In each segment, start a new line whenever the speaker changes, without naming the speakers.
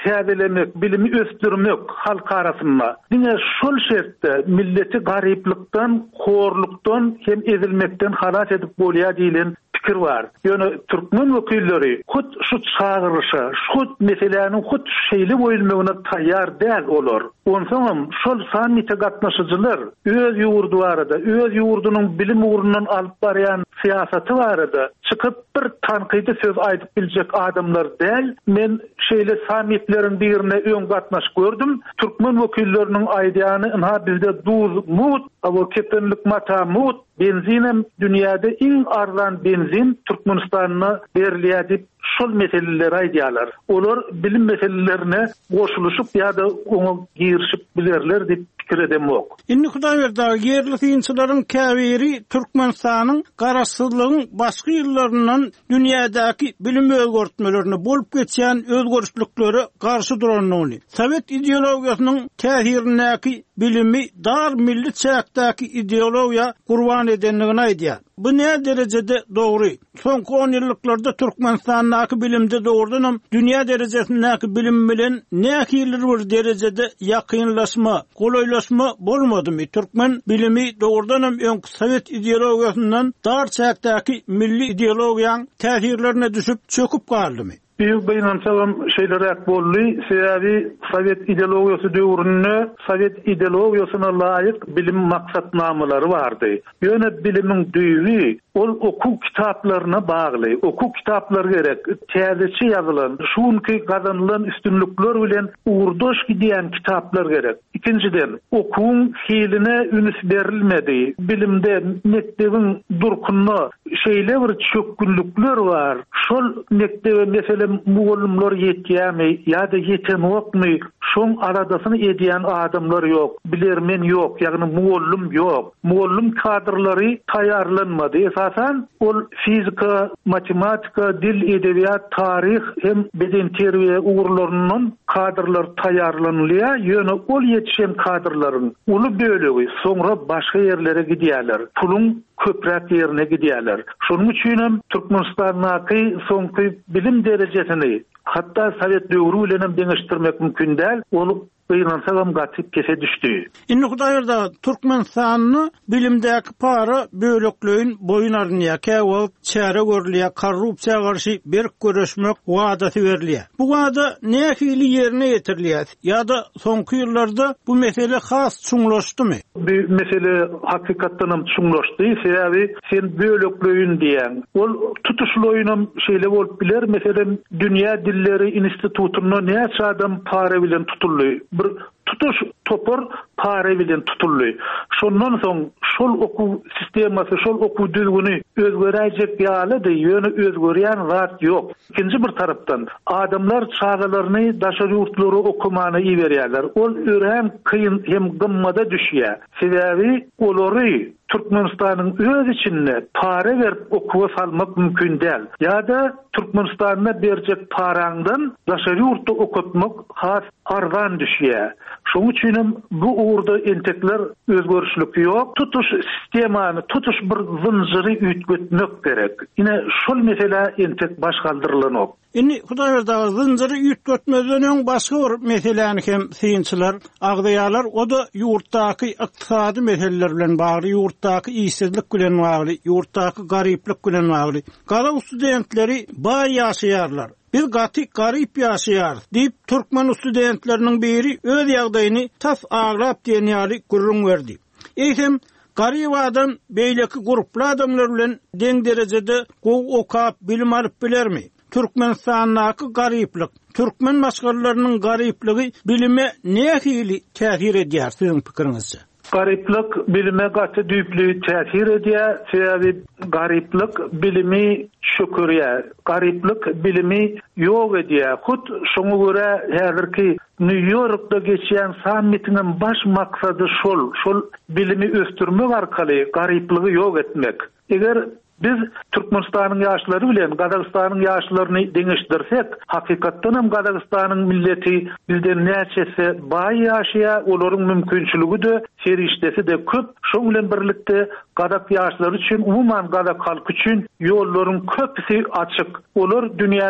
täzelemek, bilimi östürmek halk arasynda. Diňe şol şertde milleti garyplykdan, horlukdan hem ezilmekden halat edip bolýar diýilen pikir var. Ýöne türkmen wekilleri hut şu çağırışa, şu meselelerin hut şeýle boýulmagyna taýýar däl olar. Onsoňam şol sammite gatnaşyjylar öz ýurdu barada, öz ýurdunyň bilim ugrundan alyp barýan siýasaty barada çykyp bir tanqydy söz aýdyp biljek adamlar däl. Men şeýle sammitlerin birine öň gatnaşyp gördüm. Türkmen wekilleriniň aýdýany inha bizde duz mut, awa kepenlik mata mut, benzinem dünýäde iň arzan benzin Türkmenistanyna berilýär diýip şol meseleleri aýdýarlar. Olar bilim meselelerine goşulyşyp ýa-da oňa girişip bilerler diýip pikir edemok.
Indi Hudaýberdi yerli synçylaryň käbiri Türkmenistanyň garaşsyzlygyň başga ýyllaryndan dünýädäki bilim özgörtmelerini bolup geçýän özgörüşlikleri garşy duranyny, Sowet ideologiýasynyň täsirindäki bilimi dar milli çäkdäki ideologiýa gurban edenligini aýdýar. Bu ne derecede doğru? Soňky 10 ýyllarda Türkmenistanyň bilimde doğrudan dünýä derejesindäki bilim bilen näkiler bir derecede ýakynlaşma, golaýlaşma bolmadymy? Türkmen bilimi doğrudan öňkü Sowet ideologiýasyndan dar çäkdäki milli ideologiýaň täsirlerine düşüp çöküp galdymy?
Büyük beýnansagam şeýlerek boldy. Sebebi Sowet ideologiýasy döwründe Sowet ideologiýasyna laýyk bilim maksatnamalary bardy. Ýöne bilimiň düýbi ol okuw kitaplaryna bagly. Okuw kitaplary gerek. Täzeçi ýazylan, şunky gazanylan üstünlükler bilen uğurdoş gidýän kitaplar gerek. İkinciden, okuwun hiline üns berilmedi. Bilimde mektebiň durkunyna şeýle bir çökgünlükler bar. Şol mektebe mesele muallimler ýetýärmi ýa-da ýetenokmy? Şoň aradasyny edýän adamlar ýok, bilermen ýok, ýagny muallim ýok. Muallim kadrlary taýýarlanmady. Esasen ol fizika, matematika, dil, edebiýat, tarih hem beden terbiýe ugurlarynyň kadrlar taýýarlanýar. Ýöne ol ýetişen kadrlaryň uly bölegi soňra başga ýerlere gidýärler. Pulun köprek yerine gidýärler. Şonuň üçin hem Türkmenistanyň soňky bilim derejesini hatta Sowet döwrü bilen hem deňeşdirmek mümkin däl. Ol beýnansagam gatyp kese düşdi.
Indi Hudaýberdi Türkmenistanyny bilimdäki para bölekleýin boyun arnýar, käwap çäre görülýär, korrupsiýa garşy berk göreşmek wadaty berilýär. Bu wada nähili ýerine ýetirilýär? Ýa-da soňky ýyllarda bu mesele has çuňlaşdymy?
Bu mesele hakykatdan hem çuňlaşdy. Sebebi sen bölekleýin diýen. Ol tutuşloýunam şeýle bolup biler. Meselem Dünýä Dilleri Institutyna näçe adam para bilen tutulýar. Bir tutuş topor para bilen tutulýar. Şondan soň şol okuw sistemasy, şol okuw düzgüni özgeräjek ýalydy, ýöne özgerýän zat ýok. İkinji bir tarapdan adamlar çağalaryny daşary ýurtlary okumany iberýärler. Ol ören kıyın hem gymmada düşýär. Sebebi olary Türkmenistanyň öz içinde para berip okuwa salmak mümkin däl. Ýa-da Türkmenistanyna berjek paraňdan daşary ýurtda okutmak has arzan düşýär. Şoň üçin bu uğurda entekler özgörüşlük ýok. Tutuş sistemany, tutuş bir zynjyry üýtgetmek gerek. Ine şol mesele entek başgaldyrylanok.
Indi Hudaýberdi zynjyry üýtgetmeden öň başga bir meseleni hem synçylar agdaýarlar. O da ýurtdaky ykdysady meseleler bilen bagly, ýurtdaky işsizlik bilen bagly, ýurtdaky garyplyk bilen bagly. Gala studentleri baý ýaşaýarlar. Biz garyp ýaşaýar diýip türkmen studentleriniň biri öz ýagdaýyny tas aglap diýen ýaly gurrun berdi. Eýsem garyp adam beýleki gruply adamlar bilen deň derejede gow okap bilim alyp bilermi? Türkmenistanyň garyplyk, türkmen başgalarlarynyň garyplygy bilime nähili täsir edýär siziň pikiriňizçe?
Garyplyk bilime gaty düýpli täsir edýär. Sebebi garyplyk bilimi çökürýär. Garyplyk bilimi ýok edýär. Hut şoňa görä häzirki New Yorkda geçýän sammitiň baş maksady şol bilimi östürmek arkaly garyplygy ýok etmek. Eger biz Türkmenistanyň ýaşlary bilen Gazagystanyň ýaşlaryny deňeşdirsek, hakykatdan hem Gazagystanyň milleti bizden näçesi baý ýaşaýar, olaryň mümkinçiligi de serişdesi de köp. Şoň bilen birlikde Gazak ýaşlary üçin, umuman Gazak halky üçin ýollaryň köpsi açyk. Olar dünýäniň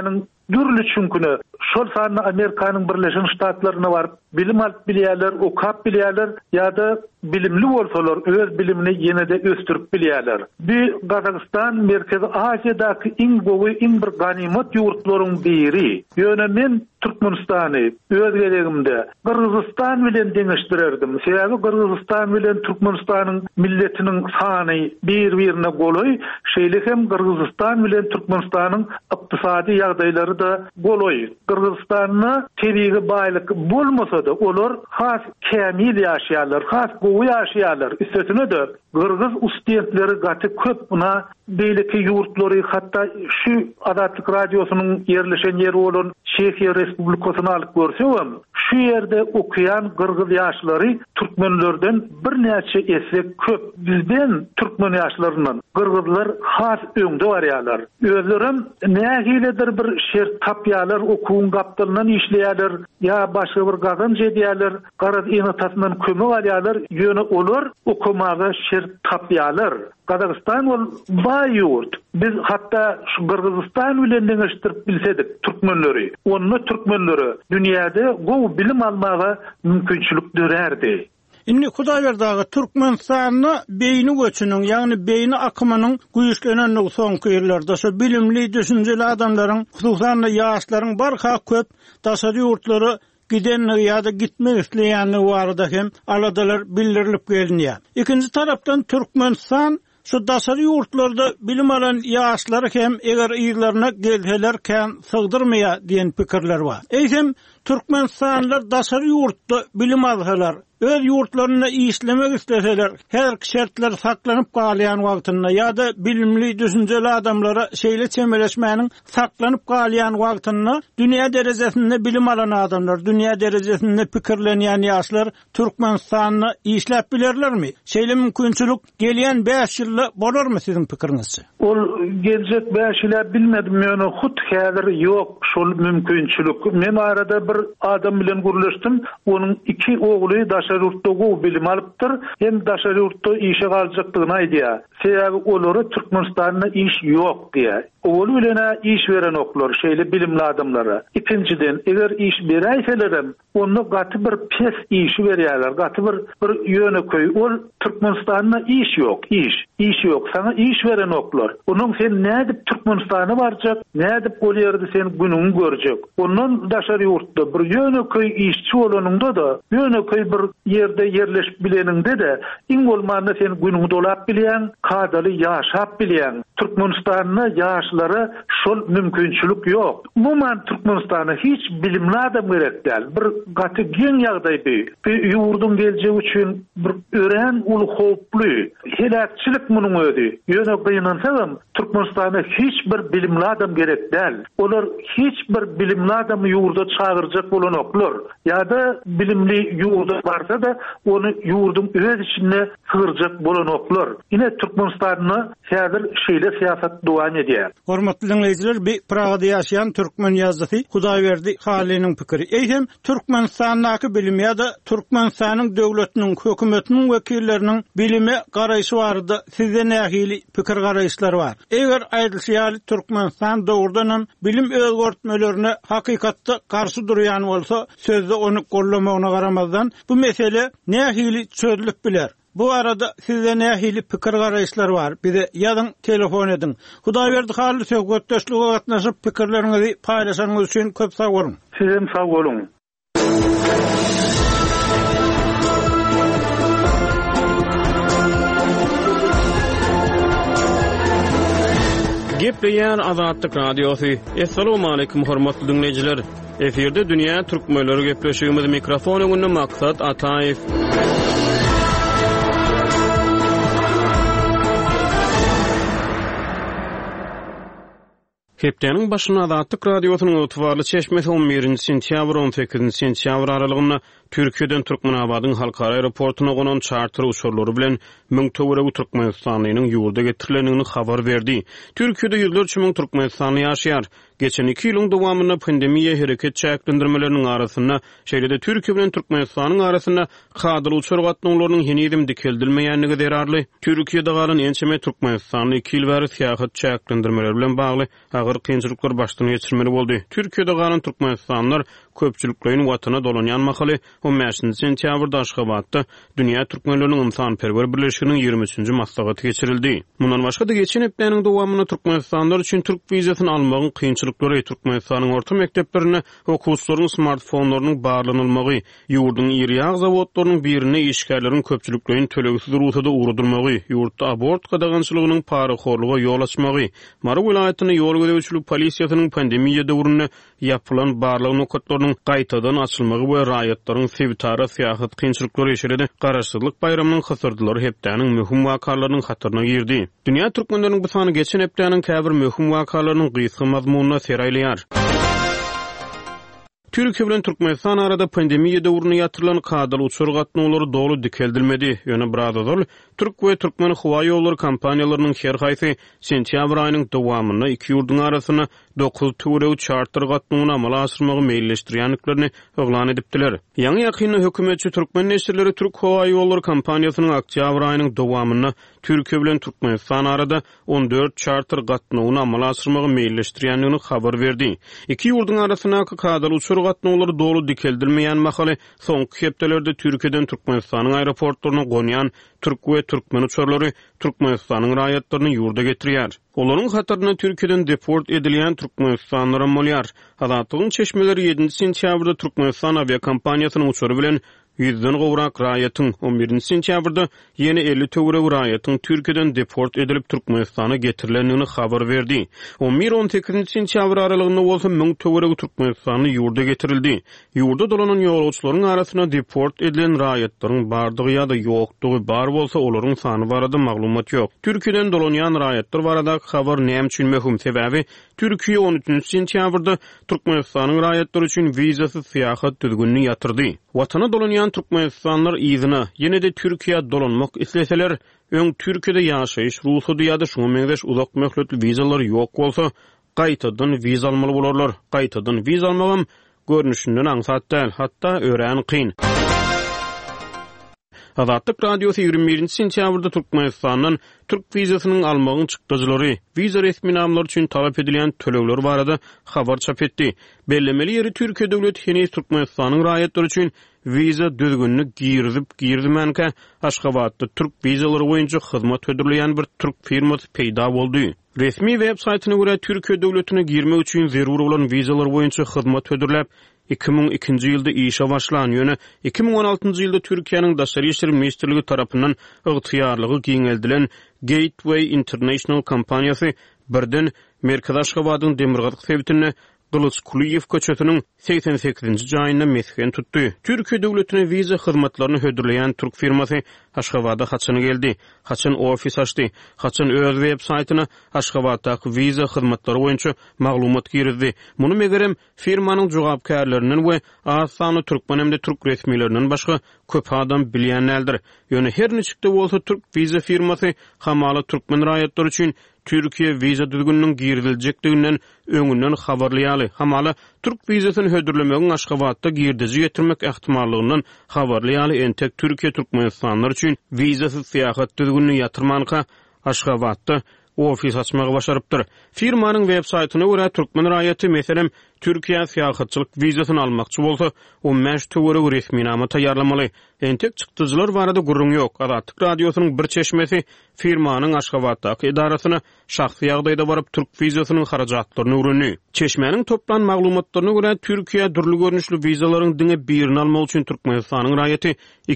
Dürlü çünkü şol sanny Amerikanyň Birleşen Ştatlaryna baryp bilim alyp bilýärler, okap bilýärler ýa-da bilimli bolsalar öz bilimini ýene-de östürip bilýärler. Bu Kazakistan Merkezi Aziýadaky iň gowy, iň bir ganimet ýurtlaryň biri. Ýöne men Türkmenistany öz gelegimde Kırgızstan bilen deňeşdirerdim. Sebäbi Kırgızstan bilen Türkmenistanyň milletiniň sany bir-birine goloý, şeýle hem Kırgızstan bilen Türkmenistanyň ykdysady ýagdaýlary da goloý. Kırgızstanyň tebiği baýlyk bolmasa da olar has kämil ýaşaýarlar, has gowy ýaşaýarlar. Üstesine de Kırgız ustentleri gaty köp buna beýleki ýurtlary, hatda şu Adatlyk radiosynyň ýerleşen ýeri bolan Çekiýa Respublikasyny alyp görsem, şu ýerde okuyan Kırgız ýaşlary türkmenlerden bir näçe ese köp. Bizden türkmen ýaşlarynyň Kırgızlar has öňde barýarlar. Özlerim nägiledir bir şert tapýarlar, okuwun gapdalyndan işleýärler, ýa başga bir gazanç edýärler, garaz ýenetasyndan kömek alýarlar, ýöne olar okumaga şert tapýarlar. Kazakistan ol baý ýurt. Biz hatta şu Kırgızstan bilen deňeşdirip bilsedik türkmenleri. Onu türkmenleri dünýäde gowy bilim almaga mümkinçilik dörärdi.
Inni Hudaýberdagy Türkmenistanyň beýni göçüniň, ýagny beýni akymynyň güýçlenenligi soňky ýyllarda şu bilimli, düşünjeli adamlaryň, hususan ýaşlaryň barha köp daşary ýurtlary gidenleri ýa-da gitmek isleýänleri barada hem aladalar bildirilip gelýär. Ikinji tarapdan Türkmenistan şu daşary ýurtlarda bilim alan ýaşlary hem eger ýyllaryna gelselerken sygdyrmaýa diýen pikirler bar. Eýsem Türkmenistanlylar daşary ýurtda bilim alsalar, öz ýurtlaryna işlemek isteseler, her şertler saklanyp galýan wagtynda ýa-da bilimli, düşünjeli adamlara şeýle çemeleşmäniň saklanyp galýan wagtynda dünýä derejesinde bilim alan adamlar, dünýä derejesinde pikirlenýän ýaşlar Türkmenistanyny işläp bilerlermi? Şeýle mümkinçilik gelýän 5 ýylda bolarmy siziň pikiriňizçe? Ol
geljek 5 ýyla bilmedim, ýöne hut häzir ýok şol mümkinçilik. Men arada bir adam bilen gürleşdim, onuň 2 ogly daşary ýurtda gowy bilim alypdyr, hem daşary ýurtda işe galjakdygyny aýdýar. Sebäbi olary Türkmenistanyň iş ýok diýär. Ol bilen iş veren oklar, şeýle bilimli adamlara. Ikinciden, eger iş beräýselerim, onu gaty bir pes işi berýärler, gaty bir ýöneköý. Ol Türkmenistanyň iş ýok, iş ýok. Sana iş veren oklar. Onuň sen nädip Türkmenistana barjak, nädip ol ýerde sen günüňi görjek. Ondan daşary ýurtda bir ýöneköý işçi bolanynda da, ýöneköý bir ýerde ýerleşip bileninde de, iň bolmanda sen günüňi dolap bilýän, kadaly ýaşap bilýän. Türkmenistanyň ýaşlary şol mümkinçilik ýok. Umuman Türkmenistana hiç bilimli adam gerek däl. Bir gaty geň ýagdaý bir ýurdun geljegi üçin bir ören ul hoply. Helakçilik munyň ödi. Ýöne gynansaň Türkmenistana hiç bir bilimli adam gerek däl. Olar hiç bir bilimli adamy ýurda çagyrjak bolanoklar. Ýa-da bilimli ýurda barsa da onu ýurdun öz içinde sygyrjak bolanoklar. Ine Türkmenistanyň häzir şeýle siýasat dowam edýär.
Hormatly dinleýijiler, bir Pragada ýaşaýan türkmen ýazgysy Hudaýberdi Halynyň pikiri. Eýsem Türkmenistanyň bilimi ýa-da Türkmenistanyň döwletiniň, hökümetiniň wekilleriniň bilime garaýşy barada sizde nähili pikir garaýşlary bar? Eger aýdylýar Türkmenistan dogrudan bilim özgörtmelerini hakykatda garşy durýan bolsa, sözde onu gollamagyna garamazdan bu mesele nähili çözülip biler. Bu arada sizde nähili pikir garaýşlary bar? Bize ýazyň, telefon edin. Hudaýberdi Haly söhbetdeşlige gatnaşyp pikirleriňizi paýlaşanyňyz üçin köp sag bolun.
Sizem sag bolun.
Gepleýän Azatlyk radiosu. Assalamu alaykum hormatly dinleýijiler. Eferde dünýä türkmenleri gepleşýümiz mikrofon öňünde maksat Ataýew. Hepdeniň başyna Azatlyk radiosynyň ýurtwarly çeşmesi 11-nji sentýabr 18-nji sentýabr aralygynda Türkiýeden Türkmenabadyň halkara aeroportuna gonan charter uçurlary bilen 1000 töwereg Türkmenistanynyň ýurda getirilenini habar berdi. Türkiýede ýyllarça ming Türkmenistanyny ýaşaýar. Geçen 2 ýylyň dowamynda pandemiýa hereket çäklendirmeleriniň arasynda, şeýle-de Türkiýe bilen Türkmenistanyň arasynda hadyr uçur gatnaşyklarynyň henüýem dikeldilmeýänligi derarly. Türkiýede galan ençeme Türkmenistanyň 2 ýyl bäri syýahat çäklendirmeleri bilen bagly agyr kynçylyklar başdan geçirmeli boldy. Türkiýede galan Türkmenistanylar köpçüliklerin watana dolanýan mahaly 15 sentýabrda Aşgabatda Dünýä Türkmenleriniň ymsanperwer birleşiginiň 23-nji maslahaty geçirildi. Mundan başga da geçen hepdeniň dowamyna Türkmenistanlar üçin türk wizasyny almagyň kynçylyklary, Türkmenistanyň orta mekdeplerine okuwçylaryň smartfonlarynyň barlanylmagy, ýurduň ýerýag zawodlarynyň birine işgärleriň köpçüliklerin tölegisiz ruhsata uğradylmagy, ýurtda abort gadagançylygynyň paraxorluga ýol açmagy, Mara vilayatyny ýol gödäwçilik polisiýasynyň pandemiýa döwründe ýapylan barlyk nokatlarynyň gaýtadan açylmagy we raýatlaryň sebitara syýahat kynçylyklary ýeşerdi. Garaşsyzlyk bayramynyň hasardylary hepdeniň möhüm wakalarynyň hatyryna girdi. Dünýä türkmenleriniň bu sany geçen hepdeniň käbir möhüm wakalarynyň gysga mazmununa seraýlýar. Türkiýe bilen Türkmenistan arada pandemiýa döwründe ýatyrylan kadyr uçur gatnaşyklary dolu dikeldilmedi. Ýöne birazadal Türk we Türkmen howa ýolları kompaniýalarynyň her haýsy sentýabr aýynyň dowamyna iki ýurduň arasyna 9 töwereg charter gatnaşygyny amala aşyrmagy meýilleşdirýänliklerini oglan edipdiler. Ýa-ni ýakynda hökümetçi türkmen neşirleri Türk howa ýolları kompaniýasynyň oktýabr aýynyň dowamyna Türkiýe bilen Türkmenistan arada 14 charter gatnaşygyny amala aşyrmagy meýilleşdirýänligini habar berdi. Iki ýurduň arasyna kadyr uçur gatnaşyklary dolu dikeldilmeýän mahaly soňky hepdelerde Türkiýeden Türkmenistanyň aeroportlaryna gonýan Türk we Türkmen uçurlary Türkmenistanyň raýatlaryny ýurda getirýär. Olaryň hatyryna Türkiýeden deport edilýän Türkmenistanlylar bolýar. Hadatlygyň çeşmeleri 7 sentýabrda Türkmenistan aviakompaniýasynyň uçury bilen 100-den gowrak raýatyň 11 sentýabrda ýene 50 töwereg raýatyň Türkiýeden deport edilip Türkmenistana getirilenini habar berdi. 11-18 sentýabr aralygynda bolsa 1000 töwereg Türkmenistanyň ýurda getirildi. Ýurda dolanan ýolçylaryň arasyna deport edilen raýatlaryň bardygy ýa-da ýokdugy bar bolsa olaryň sany barada maglumat ýok. Türkiýeden dolanýan raýatlar barada habar näme üçin möhüm sebäbi Türkiýe 13 sentýabrda Türkmenistanyň raýatlary üçin wizasyz syýahat düzgünlüğini ýatyrdy. Watana dolanýan Türkmenistanlar ýygyna ýene-de Türkiýe dolanmak isleseler, öň Türkiýede ýaşaýyş ruhsady ýa-da şoňa meňzeş uzak möhletli wizalar ýok bolsa, gaýtadan wiza almaly bolarlar. Gaýtadan wiza almagam görnüşinden aňsat däl, hatda öýrän kyn. Azatlyk radiosu 21 sentýabrda Türkmenistandan Türk wizasynyň almagyň çykdyjylary, wiza resmi namlary üçin talap edilen tölegler barada habar çap etdi. Bellemeli ýeri Türkiýe döwleti henüz Türkmenistanyň raýatlary üçin wiza düzgünlük girdimänkä Aşgabatda Türk wizalary boýunça hyzmat ödürleýän bir Türk firmasy peýda boldy. Resmi web saytyna görä Türkiýe döwletine girmek üçin zerur bolan wizalar boýunça hyzmat ödürläp 2002-nji ýylda işe başlan ýöne 2016-njy ýylda Türkiýanyň Daşary işleri ministrligi tarapyndan ygtyýarlygy giňeldilen Gateway International kompaniýasy birden Merkez Aşgabatyň demirgazyk sebitine Gılıç Kuliyev köçetiniň 88-nji jaýyna mesken tutdy. Türkiýe döwletine wiza hyzmatlaryny hödürleýän Türk firmasy Aşgabada haçany geldi. Haçan ofis açdy. Haçan öz web saytyna Aşgabatdaky wiza hyzmatlary boýunça maglumat girdi. Muny megerem firmanyň jogapkärlerinden we az sany türkmen hemde türk resmiýetlerinden başga köp adam bilýänlerdir. Ýöne her niçikde bolsa Türk wiza firmasy hamaly türkmen raýatlary üçin Türkiýe wiza düzgünlüğünün girdilejekdiginden öňünden habarlaýaly. Hamaly Türk wizasyny hödürlemegiň Aşgabatda girdiji getirmek ähtimallygynyň habarlaýaly. Entek Türkiýe Türkmenistanlar üçin wizasyz syýahat düzgünlüğüni ýatyrmanka Aşgabatda ofis açmagy başarypdyr. Firmanyň web saytyna görä türkmen raýaty meselem Türkiýe syýahatçylyk wizasyny almakçy bolsa, 15 töwereg resmi nama taýýarlamaly. Entek çykdyjylar barada gurrun ýok. Azatlyk radiosynyň bir çeşmesi firmanyň Aşgabatdaky idarasyna şahsy ýagdaýda baryp türk wizasynyň harajatlaryny öwrenýär. Çeşmeniň toplan maglumatlaryna görä Türkiýe durly görnüşli wizalaryň diňe birini almak üçin Türkmenistanyň raýaty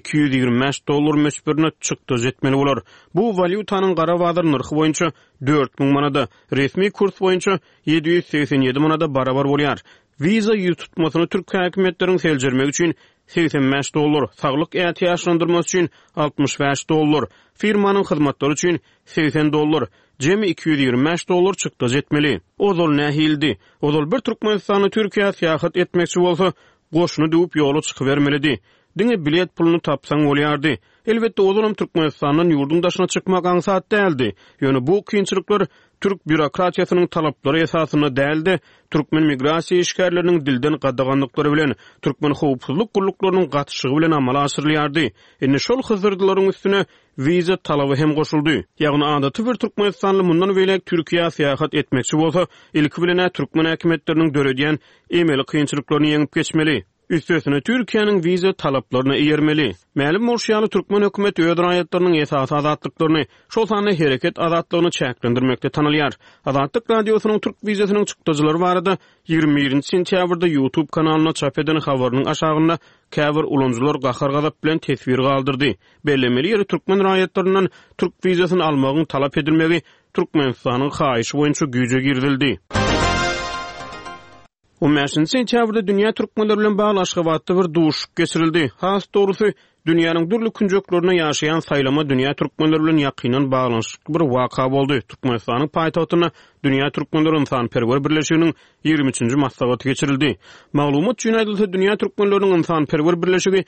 $225 meçberine çykdyj etmeli bolar. Bu valyutanyň gara bazar narxy boýunça 4000 manada, resmi kurs boýunça 787 manada barabar bolýar. Wiza ýüz tutmasyny Türk häkimetleriň seljermek üçin $85, saglyk ähtiýaçlandyrmasy üçin $65, firmanyň hyzmatlary üçin $80, jemi $225 çykdyj etmeli. Ozol nähildi? Ozol bir Türkmenistany Türkiýe syýahat etmekçi bolsa, goşuny düwüp ýola çykybermelidi. diňe bilet pulunu tapsaň bolýardy. Elbetde olam Türkmenistanyň ýurdun daşyna çykmak aňsat däldi. Ýöne bu kynçylyklar Türk bürokratiýasynyň talaplary esasyna däldi. Türkmen migrasiýa işgärleriniň dilden gadaganyklary bilen türkmen howpsuzlyk guruluklarynyň gatşygy bilen amala asyrylýardy. Indi şol hyzyrdylaryň üstüne viza talaby hem goşuldy. Ýagny adaty bir Türkmenistanly mundan welek Türkiýe seýahat etmekçi bolsa, ilki bilen Türkmen häkimetleriniň döredýän emeli kynçylyklaryny ýeňip geçmeli. Üstesine Türkiýanyň viza talaplaryny eýermeli. Mälim bolşýaly Türkmen hökümeti öz raýatlarynyň esasy azatlyklaryny, şol sany hereket azatlygyny çäklendirmekde tanylýar. Azatlyk radiosynyň Türk vizasynyň çykdyjylary barada 21 sentýabrda YouTube kanalyna çap eden habarynyň aşagynda käbir ulanjylar gahar gazap bilen tesbir galdyrdy. Bellemeli ýeri Türkmen raýatlarynyň Türk vizasyny almagyny talap edilmegi Türkmenistanyň haýyşy boýunça güýje girdildi. 15 sentýabrda dünýä türkmenleri bilen bagly Aşgabatda bir duşup geçirildi. Has dogrusu dünýäniň dürli künjeklerine ýaşaýan saýlama dünýä türkmenleri bilen ýakynan baglanşyk bir waka boldy. Türkmenistanyň paýtagtyna Dünýä Türkmenleri Insan-perwer Birleşiginiň 23-nji maslahaty geçirildi. Maglumat üçin aýdylsa, Dünýä Türkmenleriniň Insan-perwer Birleşigi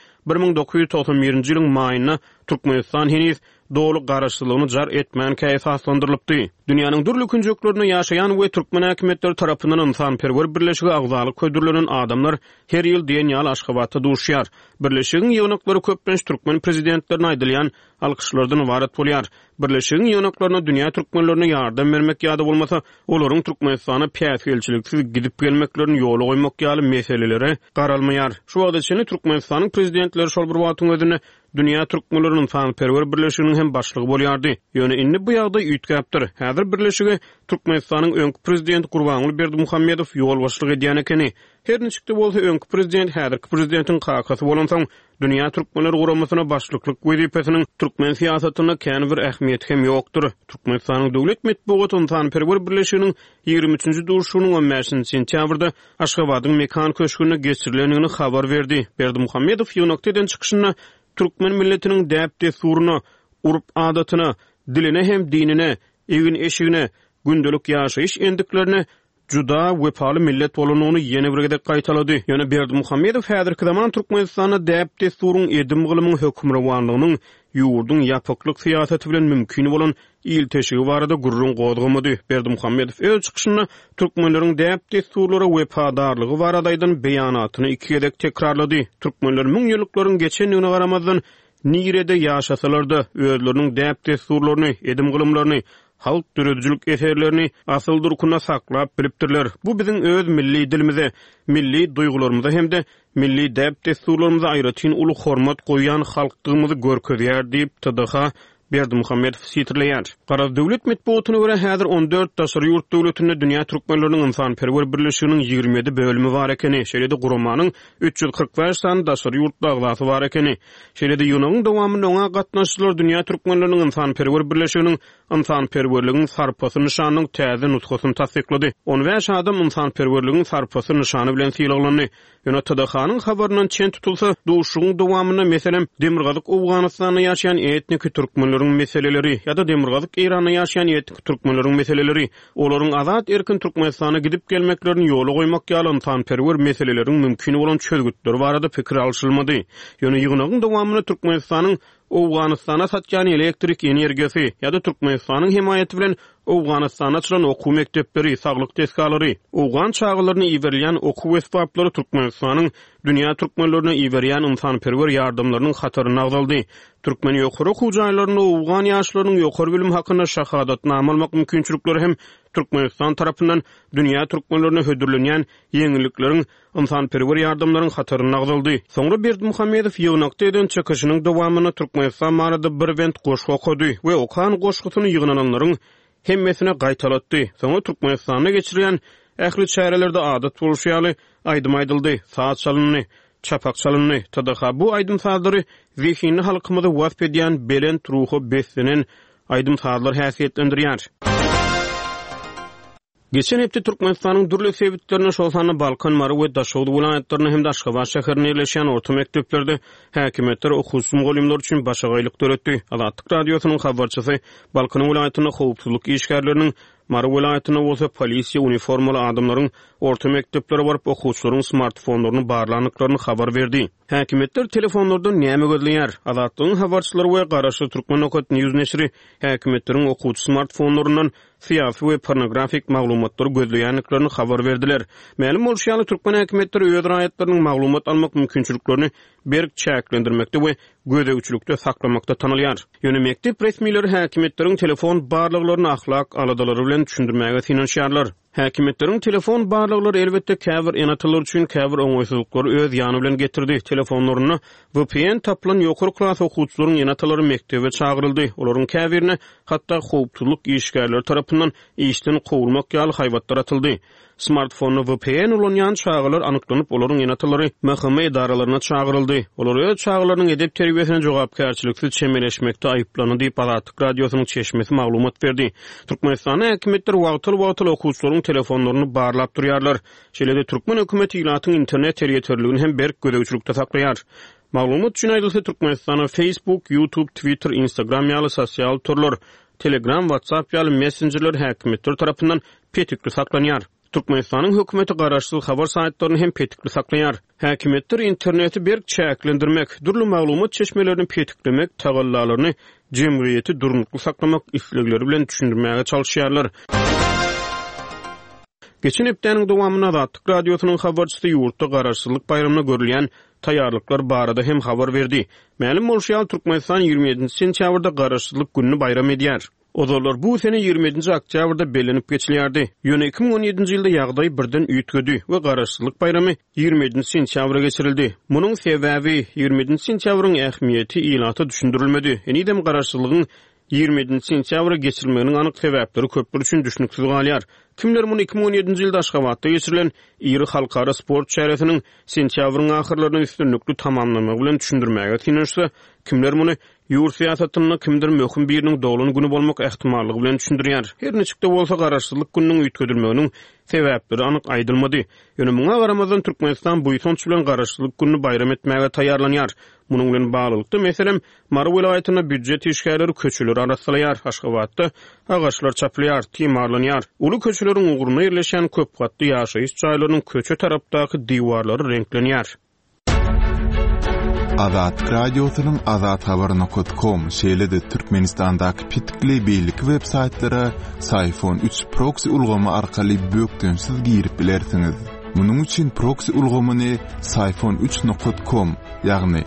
1991-nji ýylyň maýyna Türkmenistan heniz dogry garaşsylygyny jar etmän käýfe aslandyrlypdy. Dünýäniň dürli künjeklerine ýaşaýan we türkmen häkimetleri tarapyndan Insan-perwer Birleşigi agzalyk köýdürilen adamlar her ýyl diýen ýaly Aşgabatda duşýar. Birleşigiň ýognaklary köplenç türkmen prezidentlerine aýdylýan alkyşlardan ibaret bolýar. Birleşigiň ýognaklaryna dünýä türkmenlerine ýardam bermek ýa-da bolmasa, olaryň Türkmenistana päýt elçiliksiz gidip gelmeklerini ýola goýmak ýaly meselelere garalmaýar. Şu wagtda içinde Türkmenistanyň prezidentleri şol bir wagtyň özünde Dünýä Türkmenleriniň Insan-perwer Birleşiginiň hem başlygy bolýardy. Ýöne indi bu ýagda üýtgäpdir. Häzir birleşigi Türkmenistanyň öňkü prezidenti Gurbanuly Berdimuhammedow ýol başlyk edýän ekeni. Her niçikde bolsa öňkü prezident häzirki prezidentiň kakasy bolan soň Dünýä Türkmenleri guramasyna başlyklyk wezipesiniň türkmen siýasatyna kän bir ähmiýeti hem ýokdur. Türkmenistanyň döwlet medeniýet Insan-perwer Birleşiginiň 23-nji duruşunyň 15-nji sentýabrda Aşgabatyň mekan köşküne geçirilenini habar berdi. Berdimuhammedow ýönekden çykyşyna Türkmen milletiniň däpde suruny, urp adatyna, diline hem dinine, evin eşigine, gündelik ýaşaýyş endiklerini juda wepaly millet bolununy ýene bir gede gaýtalady. Ýöne Berdimuhammedow häzirki zaman Türkmenistana däpde surun edim gylymyň hökümranlygynyň ýurdun ýapyklyk siýasaty bilen mümkin bolan il teşigi barada gurrun goýdygymdy. Berdimuhammedow öz çykyşyna türkmenleriň däpde surlara wepadarlygy baradaýdan beýanatyny iki gedek tekrarlady. Türkmenler müň ýyllaryň geçen ýylyna garamazdan nirede ýaşasalar-da özleriniň däpde surlaryny, edim gylymlaryny, halk dürüdüjülük eserlerini asyl durkuna saklap bilipdirler. Bu biziň öz milli dilimize, milli duýgularymyza hemde milli däpde surlarymyza aýratyn uly hormat goýan halkdygymyzy görkezýär diýip TDH Berdimuhammedow sitirleýär. Garaz döwlet medeniýetyne görä häzir 14 daşary ýurt döwletinde Dünýä Türkmenleriniň Insan-perwer Birleşiginiň 27 bölümi bar ekeni, şeýle-de guramanyň 345 san daşary ýurt baglasy bar ekeni. Şeýle-de ýylyň dowamında oňa gatnaşjylar Dünýä Türkmenleriniň Insan-perwer Birleşiginiň Insan-perwerligiň sarpasy nyşanynyň täze nutgasyny tasdiklady. 15 adam Insan-perwerligiň sarpasy nyşany bilen syýlaglandy. Ýöne TDH-nyň habarynyň çen tutulsa, duşuň dowamyna meselem Demirgazyk Awganystanda ýaşaýan etnik türkmenleriň meseleleri ýa-da Demirgazyk Iranda ýaşaýan etnik türkmenleriň meseleleri, olaryň azat erkin Türkmenistana gidip gelmeklerini ýola goýmak ýaly Insan-perwer meseleleriň mümkin bolan çözgütleri barada pikir alşylmady. Ýöne ýygynyň dowamyna Türkmenistanyň Awganystana satýan elektrik energiýasy ýa-da Türkmenistanyň himayeti bilen Awganystana açylan okuw mekdepleri, saglyk teskalary, Awgan çağlaryny iýerilýän okuw esbaplary Türkmenistanyň dünýä türkmenlerine iýerýän insan-perwer ýardamlarynyň hataryny agdaldy. Türkmen ýokary okuw jaýlaryny Awgan ýaşlarynyň ýokary bilim hakyna şahadatnama almak mümkinçilikleri hem Türkmenistan tarapyndan dünýä türkmenlerine hödürlenýän ýeňilikleriň insan-perwer ýardamlarynyň hataryny agdaldy. Soňra Berdimuhammedow ýygnakda eden çykyşynyň dowamyny Türkmenistan barada bir went goşgy okudy we okan goşgysyny ýygnananlaryň hemmesine gaýtalatdy. Soňra Türkmenistana geçirilen ähli şäherlerde adat boluşýaly aýdym aýdyldy. Saat çalyny, çapak çalyny. TDH bu aýdym saatları zihni halkymyza wasp edýän belent ruhy beslenen aýdym saatlar häsiýetlendirýär. Geçen hepde Türkmenistanyň dürli sebitlerine şolsany Balkan, Mary we Daşowdy vilayatlaryny hem Aşgabat şäherine ýerleşen orta mekdeplerde häkimetler okuwsy mugallimler üçin başagaýlyk töretdi. Azatlyk radiosynyň habarçysy Balkan vilayatynyň howpsuzlyk işgärleriniň Mara vilayatyna bolsa polisiýa uniformaly adamlaryň orta mekteplere barıp okuwçylaryň smartfonlaryny barlanyklaryny habar berdi. Häkimetler telefonlardan näme gözleýär? Azatlygyň habarçylary we Garaşy Türkmen Okat News neşri häkimetleriň okuwçy smartfonlaryndan siýasy we pornografik maglumatlary gözleýänliklaryny habar berdiler. Ma'lum bolýanly Türkmen häkimetleri öz raýatlarynyň maglumat almak mümkinçiliklerini berk çäklendirmekde we gözegçilikde saklamakda tanylýar. Ýöne mektep resmiýetleri häkimetleriň telefon barlyklaryny ahlak aladalary bilen düşündirmäge finansiýarlar. Häkimetleriň telefon barlyklary elbetde käbir enatylar üçin käbir oňaýsızlyklary öz ýany bilen getirdi. Telefonlaryny VPN taplan ýokary klas okuwçylaryň enatylary mektebe çagyryldy. Olaryň käbirine hatda howpçuluk işgärleri tarapyndan işden gowulmak ýaly haýbatlar atyldy. Smartphone VPN ulanýan çağılar anyklanyp olaryň enatylary mahkeme idaralaryna çagyryldy. Olar öz çağılarynyň edep terbiýesine jogapkärçiliksiz çemeleşmekde aýyplanyp diýip Azatlyk radiosynyň çeşmesi maglumat berdi. Türkmenistan häkimetleri wagtyl okuwçylaryň telefonlaryny barlap durýarlar. Şeýle-de Türkmen hökümeti ýylatyň internet territoriýalyny hem berk gözegçilikde saklaýar. Maglumat üçin aýdylsa Türkmenistana Facebook, YouTube, Twitter, Instagram ýaly sosial turlar, Telegram, WhatsApp ýaly messengerler häkimetler tarapyndan petikli saklanýar. Türkmenistanyň hökümeti garaşsyz habar saýtlaryny hem petikli saklaýar. Häkimetler interneti berk çäklendirmek, durly maglumat çeşmelerini petiklemek tagallalaryny jemgyýeti durnukly saklamak islegleri bilen düşündirmäge çalyşýarlar. Geçen hepdeniň dowamyna Azatlyk radiosynyň habarçysy ýurtda garaşsyzlyk bayramyna görülýän taýýarlyklar barada hem habar berdi. Ma'lum bolýan Türkmenistan 27 sentýabrda garaşsyzlyk gününi bayram edýär. Ozalar bu sene 27 oktýabrda belenip geçilýärdi. Ýöne 2017-nji ýylda ýagdaý birden üýtgedi we garaşsyzlyk bayramy 27 sentýabra geçirildi. Munyň sebäbi 27 sentýabryň ähmiýeti ýylata düşündirilmedi. Enidem garaşsyzlygyň 27 sentýabra geçirilmeginiň anyk sebäpleri köpler üçin düşünüksiz galýar. Kimler muny 2017-nji ýylda Aşgabatda geçirilen iri halkara sport şäheriniň sentýabryň ahyrlaryna üstünlükli tamamlamak bilen düşündirmäge tinýärse, kimler muny ýurt siýasatyny kimdir möhüm biriniň dowlany güni bolmak ähtimallygy bilen düşündirýär. Her neçikde bolsa garaşsyzlyk gününiň üýtgedilmeginiň sebäpleri anyk aýdylmady. Ýöne muňa garamazdan Türkmenistan bu ýyl bilen garaşsyzlyk gününi bayram etmäge taýýarlanýar. Munyň bilen baglykda meselem Mara vilayatyna büdjet işgärleri köçüleri arasalaýar. Aşgabatda agaçlar çaplanýar, timarlanýar. Uly köçüleriň uğruna ýerleşen köp gatly ýaşaýyş çaýlarynyň köçe tarapdaky diwarlary renklenýär.
Azatlyk radiosynyň azathabar.com şeýle-de Türkmenistandaky pitikli beýlik web saýtlary Sayfon 3 proxy ulgamy arkaly bökdönsiz girip bilersiňiz. Munyň üçin proxy ulgamyny sayfon3.com ýagny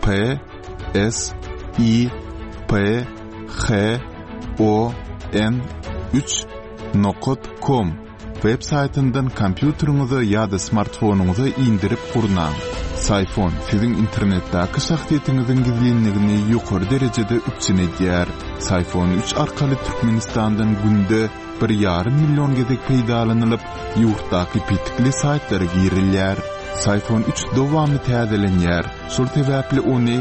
PSIPHON3.com web saytyndan kompýuteriňize ýa-da smartfonuňyza indirip gurnaň. Sayfon siziň internetdäki şahsiýetiňiziň gizlinligini ýokary derejede üçinedýär. Sayfon 3 arkaly Türkmenistandan günde 1,5 milyon gezek peýdalanylyp, ýurtdaky pitikli saýtlara girilýär. Sayfon 3 dowamly täzelenýär. Şol sebäpli ony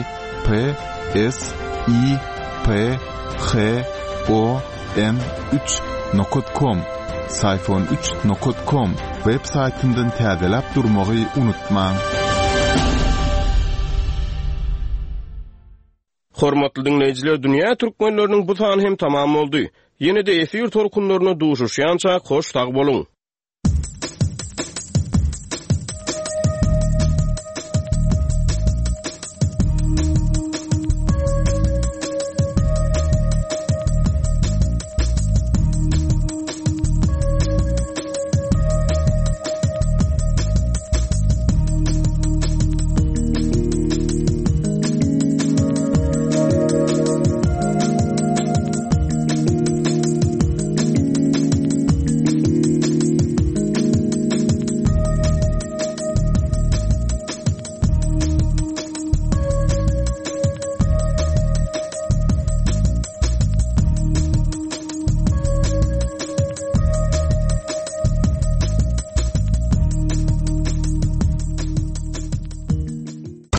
PSIPHON3.com sayfon3.com web saytyndan täzelep durmagy unutmaň.
Hormatly dinleyijiler, dünýä türkmenläriniň bu sany hem tamam boldy. Ýene-de efir tolkunlaryna duşuşýança hoş tag boluň.